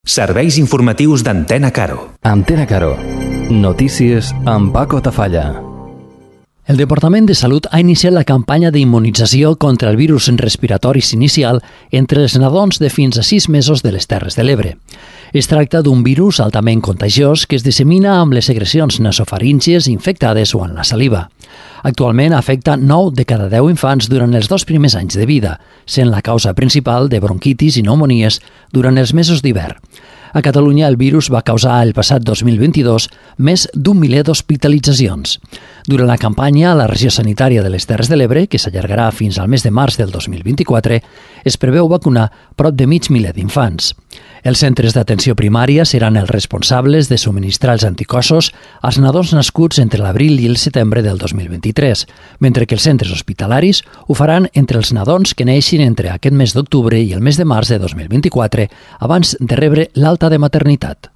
Serveis informatius d'Antena Caro. Antena Caro. Notícies amb Paco Tafalla. El Departament de Salut ha iniciat la campanya d'immunització contra el virus respiratoris inicial entre els nadons de fins a 6 mesos de les Terres de l'Ebre. Es tracta d'un virus altament contagiós que es dissemina amb les secrecions nasofaríngies infectades o en la saliva. Actualment afecta 9 de cada 10 infants durant els 2 primers anys de vida, sent la causa principal de bronquitis i pneumonies durant els mesos d'hivern. A Catalunya el virus va causar el passat 2022 més d'1 miler d'hospitalitzacions. Durant la campanya a la regió sanitària de les Terres de l'Ebre, que s'allargarà fins al mes de març del 2024, es preveu vacunar prop de mig miler d'infants. Els centres d'atenció primària seran els responsables de subministrar els anticossos als nadons nascuts entre l'abril i el setembre del 2023, mentre que els centres hospitalaris ho faran entre els nadons que neixin entre aquest mes d'octubre i el mes de març de 2024, abans de rebre l'alta de maternitat.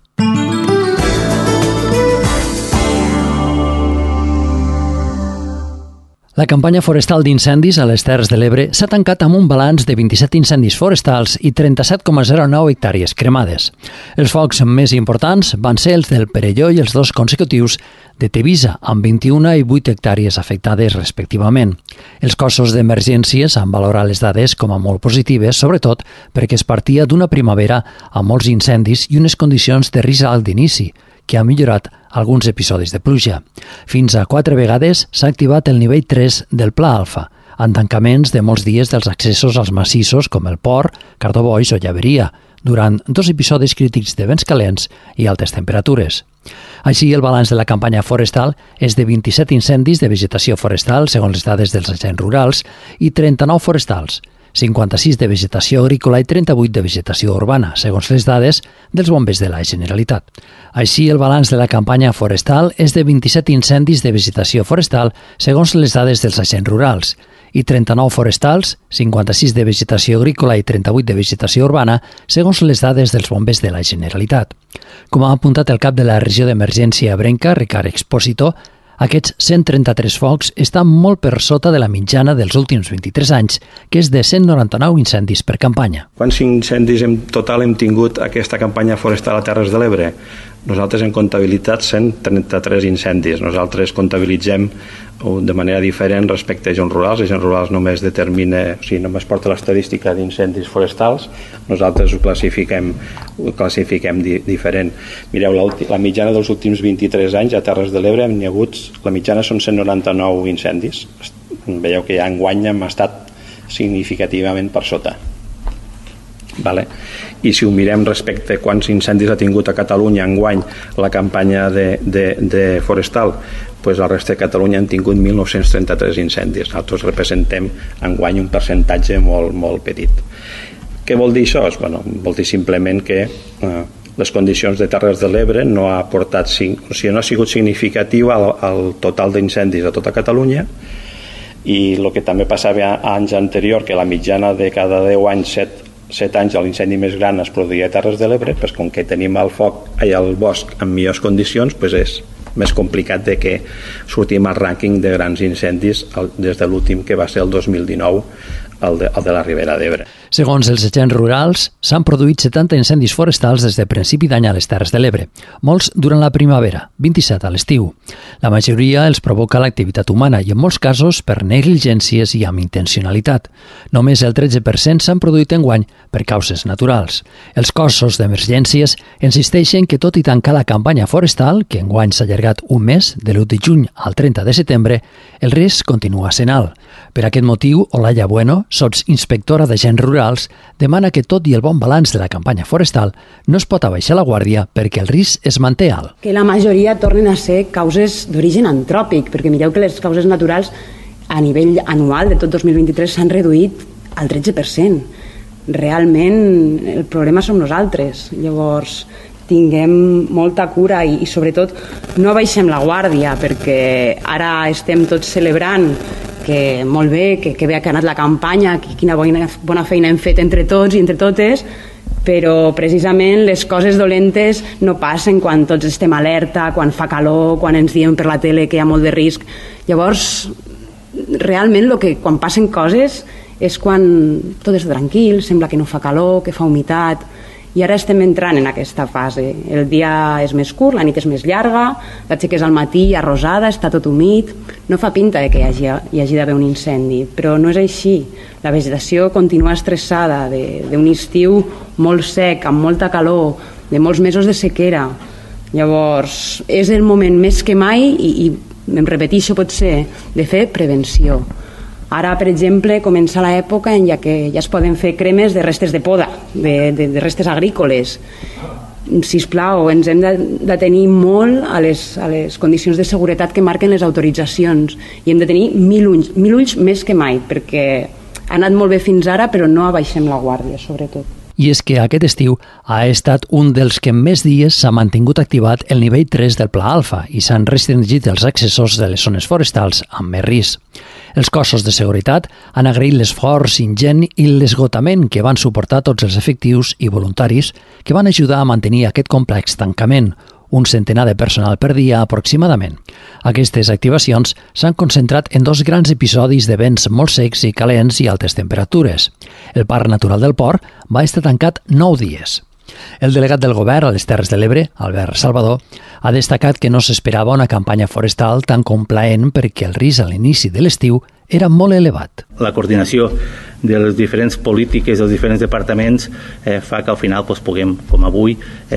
La campanya forestal d'incendis a les Terres de l'Ebre s'ha tancat amb un balanç de 27 incendis forestals i 37,09 hectàrees cremades. Els focs més importants van ser els del Perelló i els 2 consecutius de Tevisa, amb 21 i 8 hectàrees afectades respectivament. Els cossos d'emergències han valorat les dades com a molt positives, sobretot perquè es partia d'una primavera amb molts incendis i unes condicions de risc alt d'inici, que ha millorat alguns episodis de pluja. Fins a 4 vegades s'ha activat el nivell 3 del Pla Alfa, en tancaments de molts dies dels accessos als massissos com el Port, Cardoboix o Llaveria, durant 2 episodis crítics de vents calents i altes temperatures. Així, el balanç de la campanya forestal és de 27 incendis de vegetació forestal, segons les dades dels agents rurals, i 39 forestals, 56 de vegetació agrícola i 38 de vegetació urbana, segons les dades dels bombers de la Generalitat. Així, el balanç de la campanya forestal és de 27 incendis de vegetació forestal, segons les dades dels agents rurals, i 39 forestals, 56 de vegetació agrícola i 38 de vegetació urbana, segons les dades dels bombers de la Generalitat. Com ha apuntat el cap de la regió d'emergència ebrenca, Ricard Expósito, aquests 133 focs estan molt per sota de la mitjana dels últims 23 anys, que és de 199 incendis per campanya. Quants incendis en total hem tingut aquesta campanya forestal a Terres de l'Ebre? Nosaltres hem comptabilitzat 133 incendis. Nosaltres comptabilitzem de manera diferent respecte a agents rurals. Agents rurals només determina, o sigui, només porta l'estadística d'incendis forestals. Nosaltres ho classifiquem diferent. Mireu, la mitjana dels últims 23 anys a Terres de l'Ebre la mitjana són 199 incendis. Veieu que ja enguany hem estat significativament per sota. Vale. I si ho mirem respecte a quants incendis ha tingut a Catalunya enguany la campanya de forestal, doncs la resta de Catalunya han tingut 1.933 incendis. Nosaltres representem enguany un percentatge molt, molt petit. Què vol dir això? Bueno, vol dir simplement que les condicions de Terres de l'Ebre no ha sigut significatiu al total d'incendis a tota Catalunya, i el que també passava anys anterior, que la mitjana de cada 10 anys, 7 anys l'incendi més gran es produïa a Terres de l'Ebre, doncs com que tenim el bosc en millors condicions, doncs és més complicat de que sortim al rànquing de grans incendis des de l'últim, que va ser el 2019, el de la Ribera d'Ebre. Segons els agents rurals, s'han produït 70 incendis forestals des de principi d'any a les Terres de l'Ebre, molts durant la primavera, 27 a l'estiu. La majoria els provoca l'activitat humana i en molts casos per negligències i amb intencionalitat. Només el 13% s'han produït enguany per causes naturals. Els cossos d'emergències insisteixen que tot i tancar la campanya forestal, que enguany s'ha allargat un mes, de l'1 de juny al 30 de setembre, el risc continua sent alt. Per aquest motiu, Olaya Bueno, sotsinspectora d'agents rurals, demana que tot i el bon balanç de la campanya forestal no es pot abaixar la guàrdia perquè el risc es manté alt. Que la majoria tornen a ser causes d'origen antròpic, perquè mireu que les causes naturals a nivell anual de tot 2023 s'han reduït al 13%. Realment el problema som nosaltres. Llavors tinguem molta cura i sobretot no baixem la guàrdia, perquè ara estem tots celebrant que molt bé, que bé ha anat la campanya, que quina bona feina hem fet entre tots i entre totes, però precisament les coses dolentes no passen quan tots estem alerta, quan fa calor, quan ens diem per la tele que hi ha molt de risc. Llavors, realment quan passen coses és quan tot és tranquil, sembla que no fa calor, que fa humitat, i ara estem entrant en aquesta fase. El dia és més curt, la nit és més llarga, t'aixeques al matí arrosada, està tot humit, no fa pinta que hi hagi d'haver un incendi, però no és així. La vegetació continua estressada d'un estiu molt sec, amb molta calor, de molts mesos de sequera. Llavors, és el moment més que mai, i em repeteixo potser, de fer prevenció. Ara, per exemple, comença l'època en què ja es poden fer cremes de restes de poda, de restes agrícoles. Sisplau, ens hem d'atenir molt a les condicions de seguretat que marquen les autoritzacions i hem de tenir mil ulls més que mai, perquè ha anat molt bé fins ara, però no abaixem la guàrdia, sobretot. I és que aquest estiu ha estat un dels que més dies s'ha mantingut activat el nivell 3 del Pla Alfa i s'han restringit els accessos de les zones forestals amb més risc. Els cossos de seguretat han agraït l'esforç ingent i l'esgotament que van suportar tots els efectius i voluntaris que van ajudar a mantenir aquest complex tancament, un centenar de personal per dia aproximadament. Aquestes activacions s'han concentrat en dos grans episodis de vents molt secs i calents i altes temperatures. El Parc Natural del Port va estar tancat 9 dies. El delegat del govern a les Terres de l'Ebre, Albert Salvador, ha destacat que no s'esperava una campanya forestal tan complaent perquè el risc a l'inici de l'estiu era molt elevat. La coordinació de les diferents polítiques dels diferents departaments fa que al final puguem, com avui,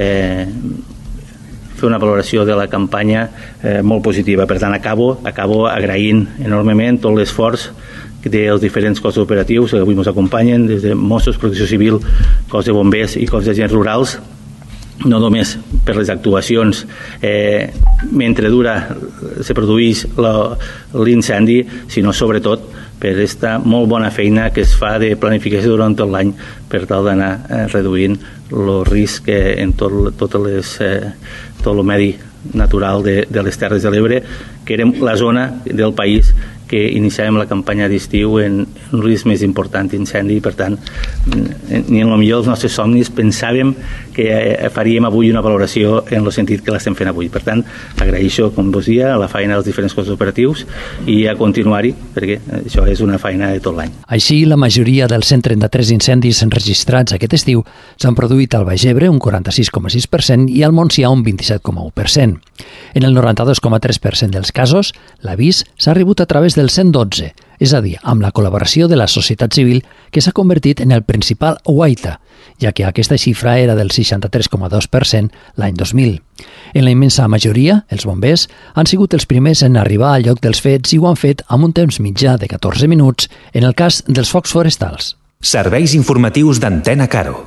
fer una valoració de la campanya molt positiva. Per tant, acabo agraint enormement tot l'esforç dels diferents cossos operatius que avui ens acompanyen, des de Mossos, Protecció Civil, cos de bombers i cos d'agents rurals, no només per les actuacions mentre se produeix l'incendi, sinó sobretot per aquesta molt bona feina que es fa de planificació durant tot l'any per tal d'anar reduint el risc en tot el medi natural de les Terres de l'Ebre, que era la zona del país que iniciàvem la campanya d'estiu en un risc més important d'incendi. Per tant, ni en el millor dels nostres somnis pensàvem que faríem avui una valoració en el sentit que l'estem fent avui. Per tant, agraeixo, com vos dia, la feina dels diferents cossos operatius i a continuar-hi, perquè això és una feina de tot l'any. Així, la majoria dels 133 incendis enregistrats aquest estiu s'han produït al Baix Ebre, un 46,6%, i al Montsià, un 27,1%. En el 92,3% dels casos, l'avís s'ha rebut a través del 112, és a dir, amb la col·laboració de la societat civil que s'ha convertit en el principal guaita, ja que aquesta xifra era del 63,2% l'any 2000. En la immensa majoria, els bombers han sigut els primers en arribar al lloc dels fets i ho han fet amb un temps mitjà de 14 minuts en el cas dels focs forestals. Serveis informatius d'Antena Caro.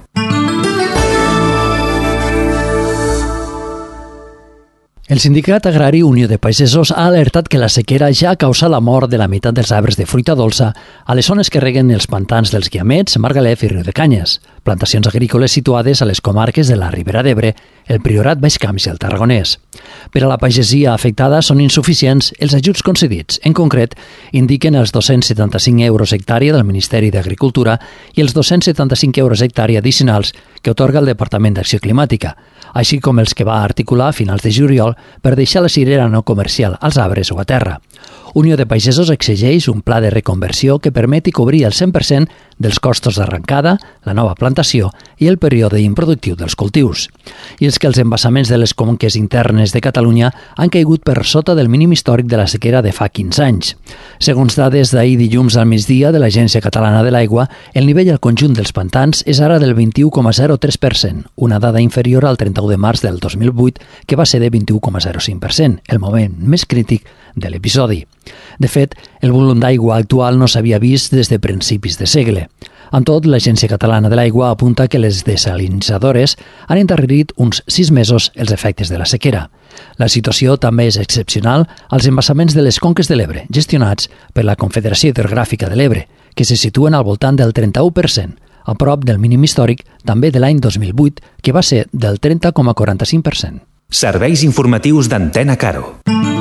El sindicat agrari Unió de Pagesos ha alertat que la sequera ja ha causat la mort de la meitat dels arbres de fruita dolça a les zones que reguen els pantans dels Guiamets, Margalef i Riudecanyes, plantacions agrícoles situades a les comarques de la Ribera d'Ebre, el Priorat, Baix Camps i el Tarragonès. Per a la pagesia afectada són insuficients els ajuts concedits. En concret, indiquen els 275 euros hectàrea del Ministeri d'Agricultura i els 275 euros hectàrea addicionals que otorga el Departament d'Acció Climàtica, així com els que va articular a finals de juliol per deixar la cirera no comercial als arbres o a terra. Unió de Pagesos exigeix un pla de reconversió que permeti cobrir el 100% dels costos d'arrencada, la nova plantació i el període improductiu dels cultius. I és que els embassaments de les conques internes de Catalunya han caigut per sota del mínim històric de la sequera de fa 15 anys. Segons dades d'ahir dilluns al migdia de l'Agència Catalana de l'Aigua, el nivell al conjunt dels pantans és ara del 21,03%, una dada inferior al 31 de març del 2008, que va ser de 21,05%, el moment més crític de l'episodi. De fet, el volum d'aigua actual no s'havia vist des de principis de segle. Amb tot, l'Agència Catalana de l'Aigua apunta que les desalinitzadores han endarrerit uns 6 mesos els efectes de la sequera. La situació també és excepcional als embassaments de les conques de l'Ebre, gestionats per la Confederació Hidrogràfica de l'Ebre, que se situen al voltant del 31%, a prop del mínim històric també de l'any 2008, que va ser del 30,45%. Serveis informatius d'Antena Caro.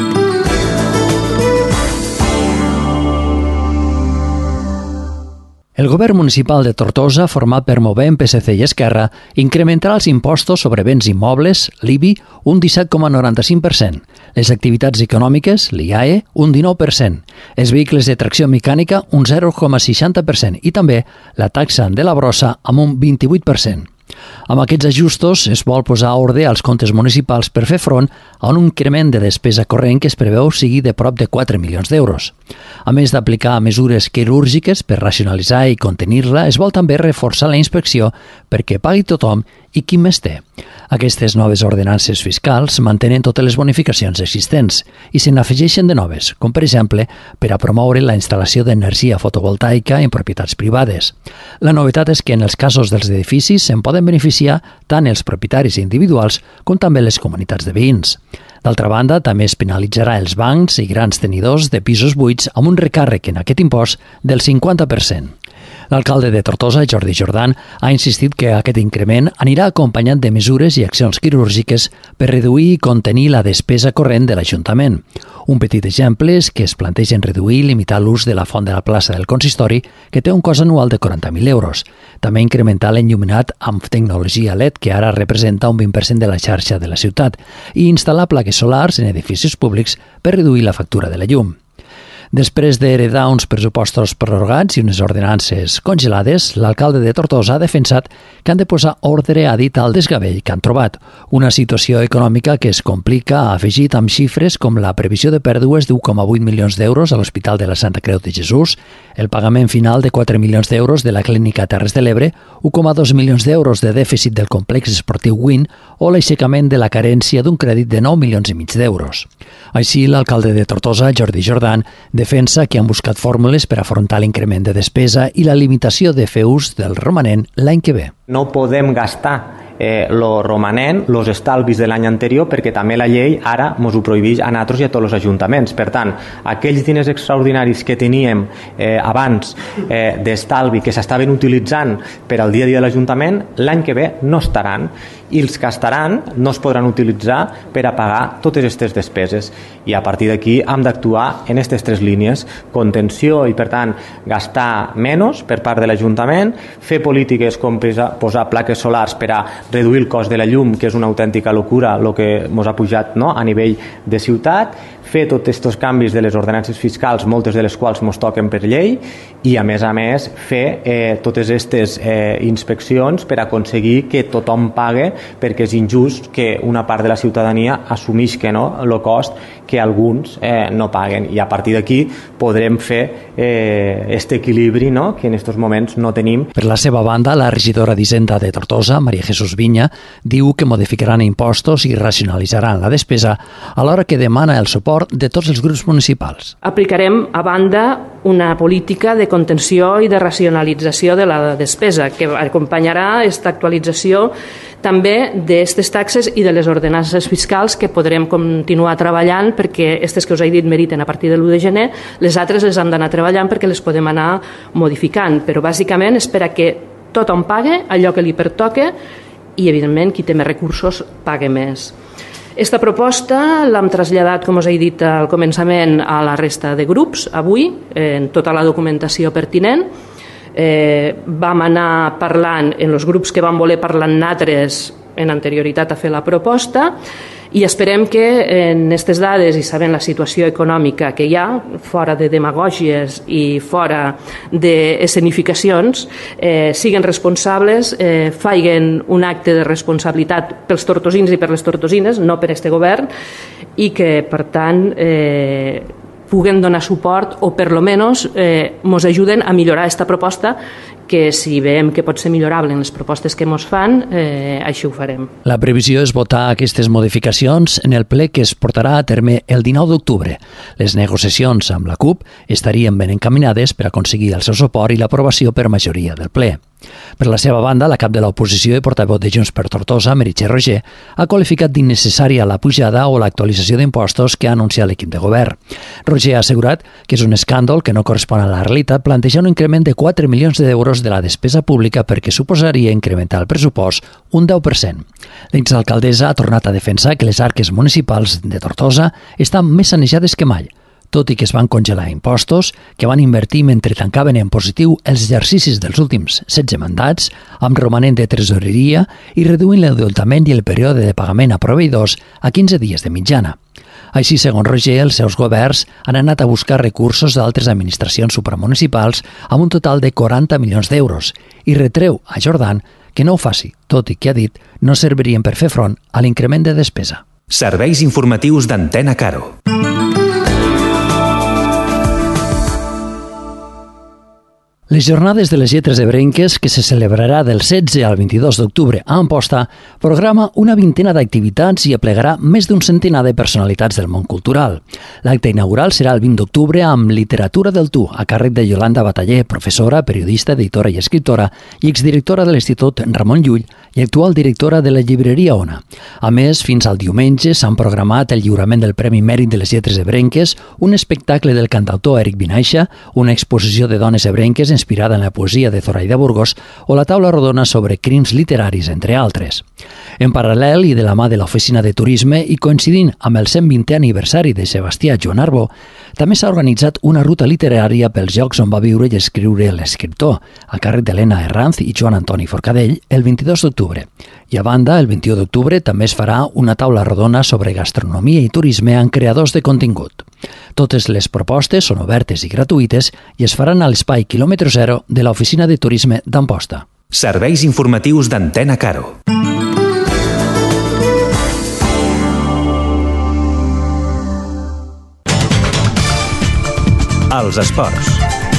El govern municipal de Tortosa, format per Movem, PSC i Esquerra, incrementarà els impostos sobre béns immobles, l'IBI, un 17,95%, les activitats econòmiques, l'IAE, un 19%, els vehicles de tracció mecànica, un 0,60% i també la taxa de la brossa amb un 28%. Amb aquests ajustos es vol posar ordre als comptes municipals per fer front a un increment de despesa corrent que es preveu sigui de prop de 4 milions d'euros. A més d'aplicar mesures quirúrgiques per racionalitzar i contenir-la, es vol també reforçar la inspecció perquè pagui tothom i qui més té. Aquestes noves ordenances fiscals mantenen totes les bonificacions existents i se n'afegeixen de noves, com per exemple per a promoure la instal·lació d'energia fotovoltaica en propietats privades. La novetat és que en els casos dels edificis se'n poden beneficiar tant els propietaris individuals com també les comunitats de veïns. D'altra banda, també es penalitzarà els bancs i grans tenidors de pisos buits amb un recàrrec en aquest impost del 50%. L'alcalde de Tortosa, Jordi Jordan, ha insistit que aquest increment anirà acompanyat de mesures i accions quirúrgiques per reduir i contenir la despesa corrent de l'Ajuntament. Un petit exemple és que es plantegen reduir i limitar l'ús de la font de la plaça del consistori, que té un cost anual de 40.000 euros. També incrementar l'enlluminat amb tecnologia LED, que ara representa un 20% de la xarxa de la ciutat, i instal·lar plaques solars en edificis públics per reduir la factura de la llum. Després d'heredar uns pressupostos prorrogats i unes ordenances congelades, l'alcalde de Tortosa ha defensat que han de posar ordre a dit al desgavell que han trobat, una situació econòmica que es complica, ha afegit amb xifres com la previsió de pèrdues d'1,8 milions d'euros a l'Hospital de la Santa Creu de Jesús, el pagament final de 4 milions d'euros de la Clínica Terres de l'Ebre, 1,2 milions d'euros de dèficit del complex esportiu Win o l'aixecament de la carència d'un crèdit de 9 milions i mig d'euros. Així, l'alcalde de Tortosa, Jordi Jordan, defensa que han buscat fórmules per afrontar l'increment de despesa i la limitació de fer ús del romanent l'any que ve. No podem gastar lo romanent, los estalvis de l'any anterior, perquè també la llei ara ens ho prohibeix a nosaltres i a tots els ajuntaments. Per tant, aquells diners extraordinaris que teníem abans d'estalvi que s'estaven utilitzant per al dia a dia de l'Ajuntament, l'any que ve no estaran, i els que estaran no es podran utilitzar per a pagar totes aquestes despeses. I a partir d'aquí hem d'actuar en aquestes tres línies: contenció i, per tant, gastar menys per part de l'Ajuntament, fer polítiques com posar plaques solars per a reduir el cost de la llum, que és una autèntica locura el que ens ha pujat, no?, a nivell de ciutat, fer tots aquests canvis de les ordenances fiscals, moltes de les quals ens toquen per llei, i a més fer totes aquestes inspeccions per aconseguir que tothom pague, perquè és injust que una part de la ciutadania assumisca, no?, el cost que alguns no paguen, i a partir d'aquí podrem fer aquest equilibri, no?, que en aquests moments no tenim. Per la seva banda, la regidora d'Hisenda de Tortosa, Maria Jesús Viña, diu que modificaran impostos i racionalitzaran la despesa, alhora que demana el suport de tots els grups municipals. Aplicarem, a banda, una política de contenció i de racionalització de la despesa, que acompanyarà aquesta actualització també d'aquestes taxes i de les ordenances fiscals, que podrem continuar treballant, perquè aquestes que us he dit meriten a partir de l'1 de gener, les altres les hem d'anar treballant perquè les podem anar modificant, però bàsicament és per a que tothom pague allò que li pertoca i, evidentment, qui té més recursos pague més. Aquesta proposta l'hem traslladat, com us he dit al començament, a la resta de grups avui, en tota la documentació pertinent. Vam anar parlant en els grups que van voler parlar amb nosaltres en anterioritat a fer la proposta, i esperem que en aquestes dades, i sabent la situació econòmica que hi ha, fora de demagògies i fora d'escenificacions, siguin responsables, facin un acte de responsabilitat pels tortosins i per les tortosines, no per este govern, i que, per tant, puguen donar suport o per lo menos ens ajuden a millorar aquesta proposta, que si veiem que pot ser millorable en les propostes que ens fan, així ho farem. La previsió és votar aquestes modificacions en el ple que es portarà a terme el 19 d'octubre. Les negociacions amb la CUP estarien ben encaminades per aconseguir el seu suport i l'aprovació per majoria del ple. Per la seva banda, la cap de l'oposició i portaveu de Junts per Tortosa, Meritxell Roger, ha qualificat d'innecessària la pujada o l'actualització d'impostos que ha anunciat l'equip de govern. Roger ha assegurat que és un escàndol que no correspon a la realitat plantejar un increment de 4 milions d'euros de la despesa pública perquè suposaria incrementar el pressupost un 10%. L'exalcaldessa ha tornat a defensar que les arques municipals de Tortosa estan més sanejades que mai, tot i que es van congelar impostos que van invertir mentre tancaven en positiu els exercicis dels últims 16 mandats, amb romanent de tresoreria i reduint l'endeutament i el període de pagament a proveïdors a 15 dies de mitjana. Així, segons Roger, els seus governs han anat a buscar recursos d'altres administracions supramunicipals amb un total de 40 milions d'euros i retreu a Jordan que no ho faci, tot i que ha dit no servirien per fer front a l'increment de despesa. Serveis informatius d'Antena Caro. Les jornades de les lletres ebrenques, que se celebrarà del 16 al 22 d'octubre a Amposta, programa una vintena d'activitats i aplegarà més d'un centenar de personalitats del món cultural. L'acte inaugural serà el 20 d'octubre amb Literatura del Tu, a càrrec de Yolanda Bataller, professora, periodista, editora i escriptora, i exdirectora de l'Institut Ramon Llull i actual directora de la llibreria Ona. A més, fins al diumenge s'han programat el lliurament del Premi Mèrit de les Lletres Ebrenques, un espectacle del cantautor Eric Vinaixa, una exposició de dones ebrenques inspirada en la poesia de Zoraida Burgos o la taula rodona sobre crims literaris, entre altres. En paral·lel i de la mà de l'Oficina de Turisme i coincidint amb el 120è aniversari de Sebastià Joan Arbó, també s'ha organitzat una ruta literària pels llocs on va viure i escriure l'escriptor, a càrrec d'Helena Herranz i Joan Antoni Forcadell, el 22 d'octubre. I a banda, el 21 d'octubre també es farà una taula rodona sobre gastronomia i turisme amb creadors de contingut. Totes les propostes són obertes i gratuïtes i es faran a l'espai quilòmetre zero de l'Oficina de Turisme d'Amposta. Serveis informatius d'Antena Caro. Els esports.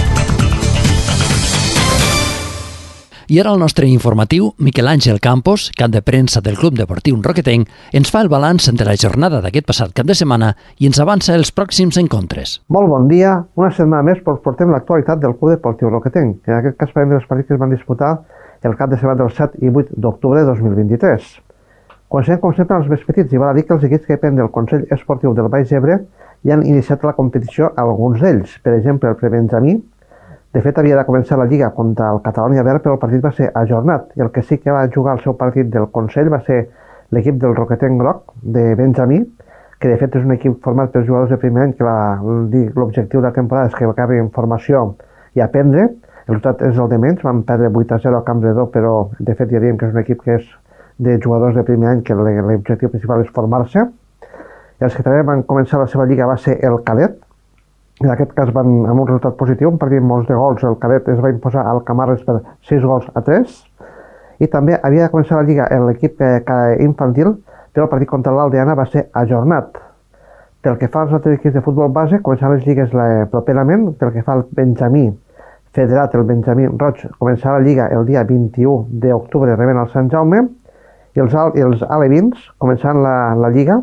I ara el nostre informatiu, Miquel Àngel Campos, cap de premsa del Club Deportiu Roquetenc, ens fa el balanç de la jornada d'aquest passat cap de setmana i ens avança els pròxims encontres. Molt bon dia. Una setmana més portem l'actualitat del Club Deportiu Roquetenc. En aquest cas parlem dels partits que es van disputar el cap de setmana del 7 i 8 d'octubre de 2023. Comencem com sempre els més petits i val a dir que els equips que depenen del Consell Esportiu del Baix Ebre ja han iniciat la competició alguns d'ells. Per exemple, el prebenjamí, de fet, havia de començar la Lliga contra el Catalunya Verd, però el partit va ser ajornat. I el que sí que va jugar el seu partit del Consell va ser l'equip del Roquetenc Groc, de Benjamí, que de fet és un equip format per jugadors de primer any, que l'objectiu de la temporada és que acabi en formació i aprendre. El resultat és el de menys, van perdre 8-0 a Campredó, però de fet ja diem que és un equip que és de jugadors de primer any, que l'objectiu principal és formar-se. I els que també van començar la seva lliga va ser el Cadet. En aquest cas van amb un resultat positiu, un partit amb molts de gols. El Cadet es va imposar al Camarles per 6-3. I també havia de començar la lliga l'equip infantil, però el partit contra l'Aldeana va ser ajornat. Pel que fa als altres equips de futbol base, començaran les lligues properament. Pel que fa al Benjamí Federat, el Benjamí Roig, començarà la lliga el dia 21 d'octubre rebent el Sant Jaume, i els alevins començaran la lliga.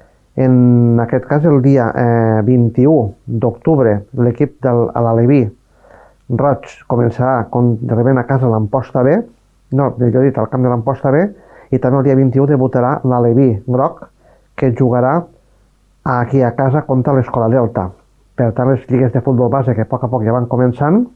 En aquest cas, el dia 21 d'octubre, l'equip de l'Aleví Roig començarà rebent a casa l'Amposta B, millor dit, al camp de l'Amposta B, i també el dia 21 debutarà l'Aleví Groc, que jugarà aquí a casa contra l'Escola Delta. Per tant, les lligues de futbol base que a poc ja van començant,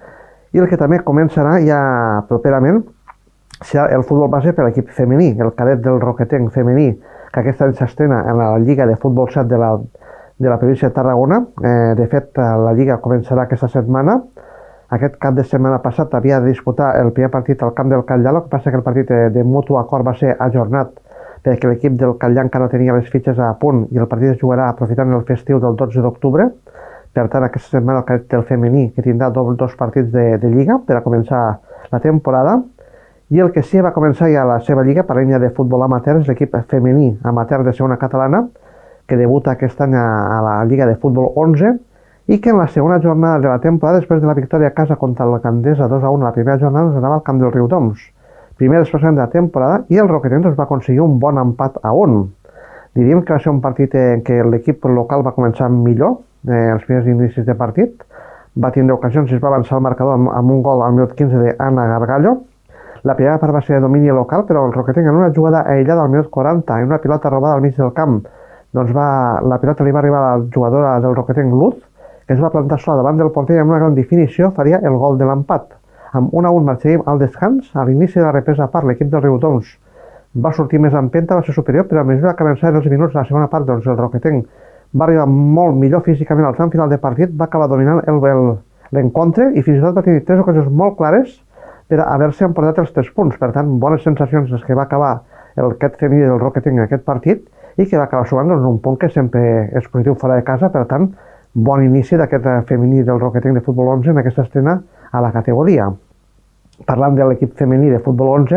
i el que també començarà ja properament serà el futbol base per l'equip femení, el Cadet del Roquetenc femení, que aquest any s'estrena en la Lliga de Futbol 7 de la província de Tarragona. De fet, la Lliga començarà aquesta setmana. Aquest cap de setmana passat havia de disputar el primer partit al camp del Catllà, el que passa que el partit de mutu acord va ser ajornat perquè l'equip del Catllà encara no tenia les fitxes a punt i el partit es jugarà aprofitant el festiu del 12 d'octubre. Per tant, aquesta setmana el Cadet del femení, que tindrà dos partits de Lliga per a començar la temporada. I el que sí va començar ja la seva lliga, parlem ja de futbol amateur, és l'equip femení amateur de segona catalana, que debuta aquest any a la Lliga de Futbol 11, i que en la segona jornada de la temporada, després de la victòria a casa contra la Gandesa 2-1 a la primera jornada, ens anava al camp del Riudoms. Primer desplaçament de la temporada, i el Roquetenc va aconseguir un bon empat a 1. Diríem que va ser un partit en què l'equip local va començar millor, els primers inicis de partit, va tindre ocasions i es va avançar el marcador amb un gol al minut 15 d'Anna Gargallo. La primera part va ser de domini local, però el Roquetenc en una jugada aïllada al minut 40, en una pilota robada al mig del camp, doncs la pilota li va arribar a la jugadora del Roquetenc, Luz, que es va plantar sola davant del porter i amb una gran definició faria el gol de l'empat. Amb 1-1 marxaríem al descans. A l'inici de la represa part, l'equip del Riudoms va sortir més empenta, va ser superior, però a mesura que avançaven els minuts de la segona part, doncs el Roquetenc va arribar molt millor físicament al tram final de partit, va acabar dominant l'encontre i fins i tot va tenir 3 ocasions molt clares per haver-se emportat els 3 punts. Per tant, bones sensacions les que va acabar aquest femení del Roquetenc en aquest partit i que va acabar sumant un punt que sempre és positiu fora de casa. Per tant, bon inici d'aquest femení del Roquetenc de futbol 11 en aquesta estrena a la categoria. Parlant de l'equip femení de futbol 11,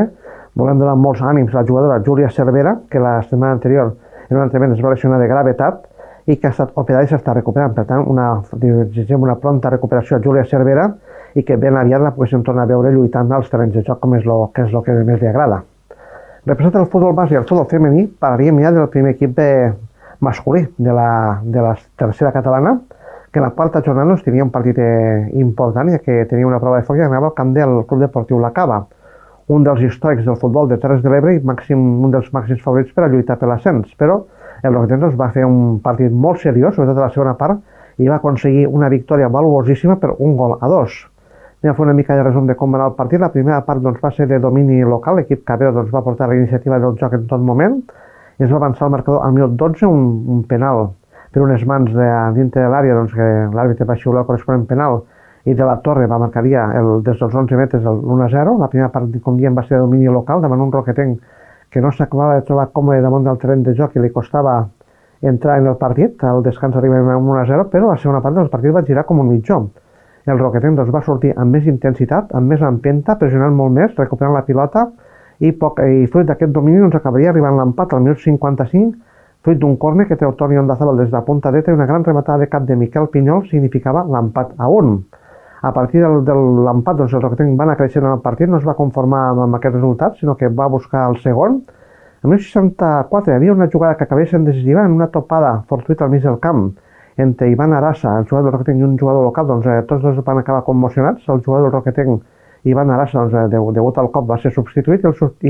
Volem donar molts ànims a la jugadora Júlia Cervera, que la setmana anterior en un entrenament es va lesionar de gravetat i que ha estat operada i s'està recuperant. Per tant, desitgem una pronta recuperació a Júlia Cervera i que ben aviat la poguéssim tornar a veure lluitant als terrenys de joc, com és el que més li agrada. Representant el futbol base i el futbol femení, parlaríem ja del primer equip masculí de la tercera catalana, que en la quarta jornada tenia un partit important, ja que tenia una prova de foc i anava al camp del Club Deportiu La Cava, un dels històrics del futbol de Terres de l'Ebre i un dels màxims favorits per a lluitar per l'ascens, però el Roquetencs va fer un partit molt seriós, sobretot a la segona part, i va aconseguir una victòria valuosíssima per 1-2. Anem a fer una mica de resum de com va anar el partit. La primera part va ser de domini local, l'equip Cabero va portar la iniciativa del joc en tot moment, i es va avançar el marcador al minut 12, un penal per unes mans dintre de l'àrea, que l'àrbitre va xiular el corresponent penal, i de la Torre va marcaria des dels 11 metres l'1-0. La primera part, com diem, va ser de domini local, davant un Roquetenc que no s'acabava de trobar còmode damunt del terreny de joc i li costava entrar en el partit. Al descans arribava amb 1-0, però a la segona part del partit va girar com un mitjó. El Roquetenc va sortir amb més intensitat, amb més empenta, pressionant molt més, recuperant la pilota, i fruit d'aquest domini acabaria arribant l'empat al minut 55, fruit d'un córner que treu Toni Ondazabal des de la punta dreta i una gran rematada de cap de Miquel Pinyol significava l'empat a 1. A partir de l'empat, el Roquetenc va anar creixent en el partit, no es va conformar amb aquest resultat, sinó que va buscar el segon. En 1964 hi havia una jugada que acabés sent decisiva en una topada fortuita al mig del camp entre Ivan Arasa, el jugador del Roquetenc, i un jugador local. Tots dos van acabar commocionats. El jugador del Roquetenc, Ivan Arasa, degut al cop, va ser substituït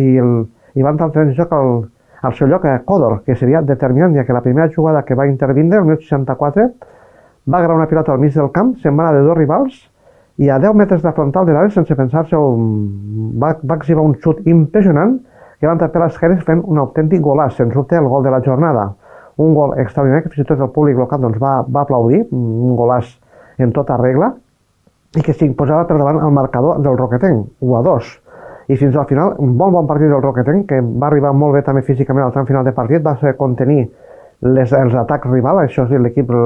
i va entrar al terreny de joc al seu lloc a Còdor, que seria determinant, ja que la primera jugada que va intervindre, el 1964, va agarrar una pilota al mig del camp, se'n va anar de dos rivals, i a 10 metres de frontal de l'àrea, sense pensar-se, va exhibir un xut impressionant que va entrar per l'esquerra fent un autèntic golaç, sens dubte el gol de la jornada. Un gol extraordinari que fins i tot el públic local va aplaudir, un golaç en tota regla, i que s'imposava per davant el marcador del Roquetenc, 1-2. I fins al final, un bon partit del Roquetenc, que va arribar molt bé també físicament al tram final de partit, va ser contenir els atacs rival, això és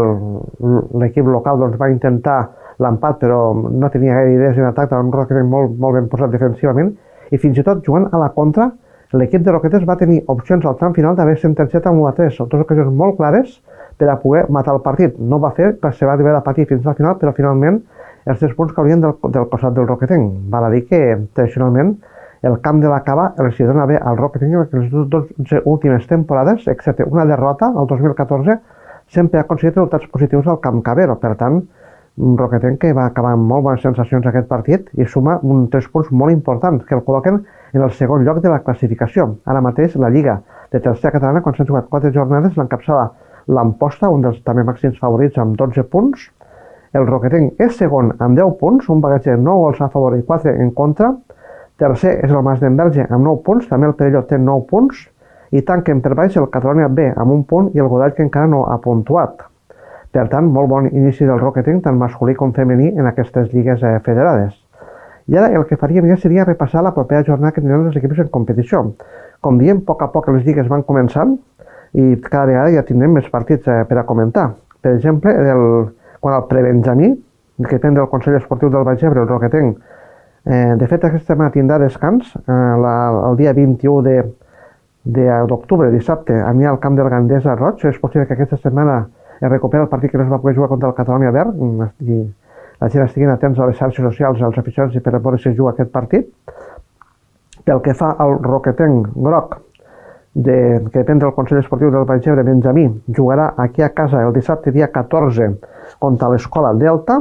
l'equip local va intentar l'empat, però no tenia gaire idees en atac, un Roquetenc molt ben posat defensivament, i fins i tot jugant a la contra, l'equip de Roquetes va tenir opcions al tram final d'haver sentenciat amb 1-3, dues ocasions molt clares per a poder matar el partit. No va fer, se va arribar a patir fins al final, però finalment els 3 punts caurien del costat del Roquetenc. Val a dir que, tradicionalment, el camp de la Cava els hi dona bé al Roquetenc, perquè les dues últimes temporades, excepte una derrota, el 2014, sempre ha aconseguit resultats positius al camp Cabero. Per tant, un Roquetenc que va acabar amb molt bones sensacions aquest partit i suma 3 punts molt importants que el col·loquen en el segon lloc de la classificació. Ara mateix la Lliga de tercera catalana, quan s'han jugat 4 jornades, l'encapçala l'Amposta, un dels també màxims favorits, amb 12 punts. El Roquetenc és segon amb 10 punts, un bagatge de 9 gols a favor i 4 en contra. Tercer és el Mas d'Enverge amb 9 punts, també el Perelló té 9 punts, i tanquen per baix el Catalonia B amb 1 punt i el Godall, que encara no ha puntuat. Per tant, molt bon inici del Roquetenc, tant masculí com femení, en aquestes lligues federades. I ara el que faríem ja seria repassar la propera jornada que tindran els equips en competició. Com diem, a poc les lligues van començant i cada vegada ja tindrem més partits per a comentar. Per exemple, quan el prebenjamí, que depèn del Consell Esportiu del Baix Ebre, el Roquetenc, de fet aquesta setmana tindrà descans, el dia 21 d'octubre, dissabte, anirà al camp del Gandesa Roig. És possible que aquesta setmana es recupera el partit que no es va poder jugar contra el Catalonia Verd, i la gent estiguin atents a les xarxes socials, als aficionats, i per veure si es juga aquest partit. Pel que fa al Roquetenc groc, que depèn del Consell Esportiu del Baix Ebre, Benjamí, jugarà aquí a casa el dissabte dia 14 contra l'Escola Delta.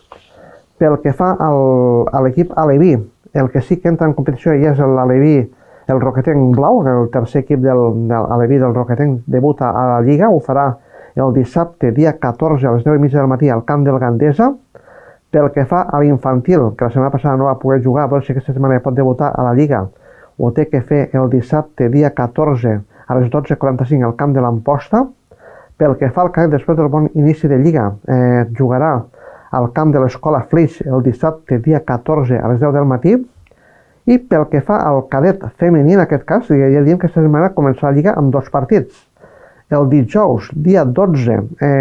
Pel que fa a l'equip aleví, el que sí que entra en competició ja és l'aleví, el Roquetenc blau, el tercer equip aleví del Roquetenc debuta a la Lliga, ho farà el dissabte dia 14 a les 10:30 del matí al camp del Gandesa. Pel que fa a l'infantil, que la setmana passada no va poder jugar, a veure si aquesta setmana pot debutar a la Lliga, ho té que fer el dissabte dia 14 a les 12:45 al camp de l'Amposta. Pel que fa al cadet, després del bon inici de Lliga, jugarà al camp de l'Escola Flix el dissabte dia 14 a les 10 del matí. I pel que fa al cadet femení, en aquest cas, ja diem que aquesta setmana començarà la Lliga amb 2 partits. El dijous, dia 12,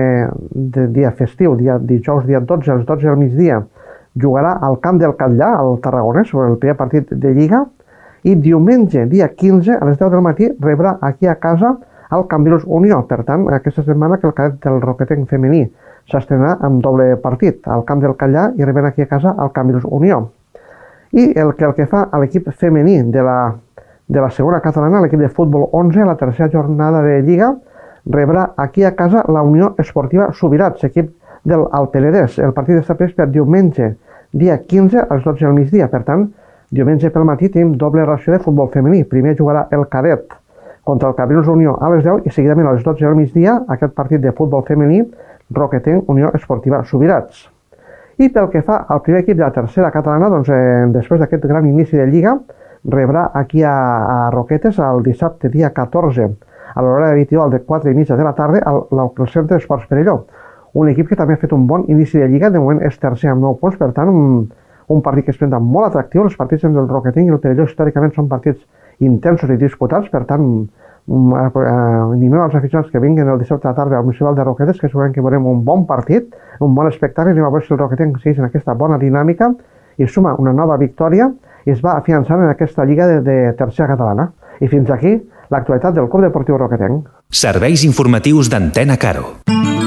dia festiu, dijous dia 12, a les 12 del migdia, jugarà al camp del Catllà, al Tarragonès, sobre el primer partit de Lliga, i diumenge, dia 15, a les 10 del matí, rebrà aquí a casa el Cambrils Unió. Per tant, aquesta setmana que el cadet del Roquetenc femení s'estrenarà amb doble partit, al camp del Callà i rebent aquí a casa el Cambrils Unió. I el que fa a l'equip femení de la segona catalana, l'equip de futbol 11, a la tercera jornada de Lliga, rebrà aquí a casa la Unió Esportiva Subirats, equip del Penedès. El partit està previst per diumenge, dia 15, a les 12 del migdia. Per tant, diumenge pel matí tenim doble ració de futbol femení. Primer jugarà el cadet contra el Cambrils Unió a les 10 i seguidament a les 12 del migdia aquest partit de futbol femení Roquetenc Unió Esportiva Subirats. I pel que fa al primer equip de la tercera catalana, doncs, després d'aquest gran inici de Lliga, rebrà aquí a Roquetes el dissabte dia 14 a l'horari habitual de 4:30 de la tarda al Centre d'Esports Perelló. Un equip que també ha fet un bon inici de Lliga, de moment és tercer amb 9 punts, per tant un partit que es presenta molt atractiu. Els partits entre el Roquetenc i el Perelló històricament són partits intensos i disputats, per tant animem als aficionats que vinguin el dissabte a la tarda al Municipal de Roquetes, que segurament que veurem un bon partit, un bon espectacle. Anem a veure si el Roquetenc segueix en aquesta bona dinàmica i suma una nova victòria i es va afiançant en aquesta Lliga de tercera catalana. I fins aquí l'actualitat del Club Deportiu Roquetenc. Serveis informatius d'Antena Caro.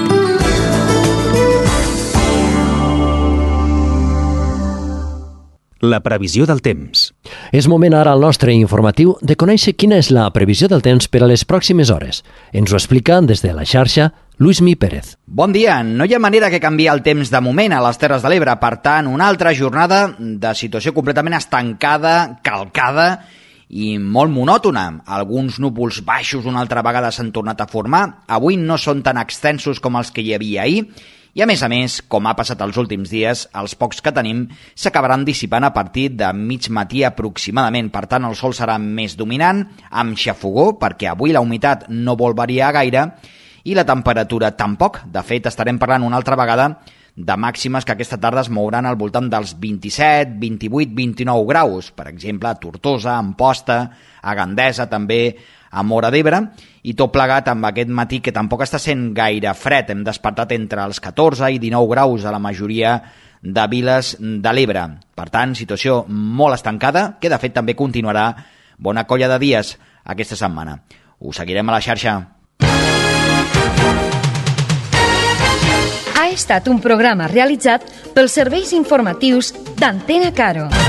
La previsió del temps. És moment ara al nostre informatiu de conèixer quina és la previsió del temps per a les pròximes hores. Ens ho explica des de la xarxa Luismi Pérez. Bon dia. No hi ha manera que canviï el temps de moment a les Terres de l'Ebre. Per tant, una altra jornada de situació completament estancada, calcada i molt monòtona. Alguns núvols baixos una altra vegada s'han tornat a formar. Avui no són tan extensos com els que hi havia ahir. I a més, com ha passat els últims dies, els pocs que tenim s'acabaran dissipant a partir de mig matí aproximadament. Per tant, el sol serà més dominant, amb xafogó, perquè avui la humitat no vol variar gaire, i la temperatura tampoc. De fet, estarem parlant una altra vegada de màximes que aquesta tarda es mouran al voltant dels 27, 28, 29 graus. Per exemple, a Tortosa, a Amposta, a Gandesa, també a Móra d'Ebre, i tot plegat amb aquest matí que tampoc està sent gaire fred. Hem despertat entre els 14 i 19 graus a la majoria de viles de l'Ebre. Per tant, situació molt estancada, que de fet també continuarà bona colla de dies aquesta setmana. Ho seguirem a la xarxa. Ha estat un programa realitzat pels serveis informatius d'Antena Caro.